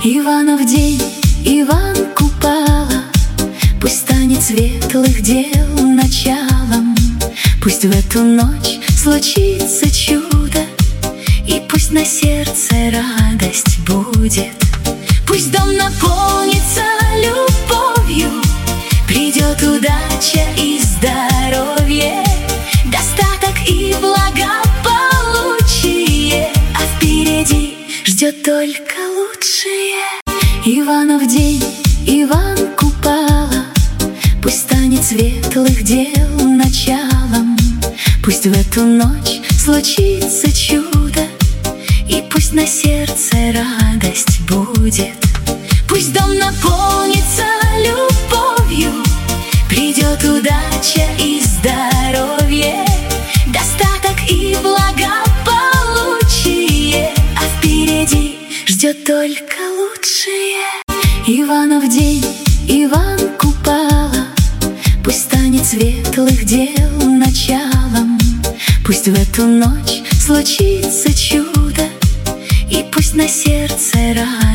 Иванов день, Иван Купала, пусть станет светлых дел началом. Пусть в эту ночь случится чудо, и пусть на сердце радость будет. Пусть дом наполнится любовью, придет удача и здоровье, достаток и благополучие, а впереди ждет только лучшее. Иванов день, Иван Купала, пусть станет светлых дел началом. Пусть в эту ночь случится чудо, и пусть на сердце радость будет. Пусть дом наполнится любовью, придет удача и здоровье, достаток и благополучие, а впереди ждет только лучшее. Иванов день, Иван Купала, пусть станет светлых дел началом. Пусть в эту ночь случится чудо, и пусть на сердце радость.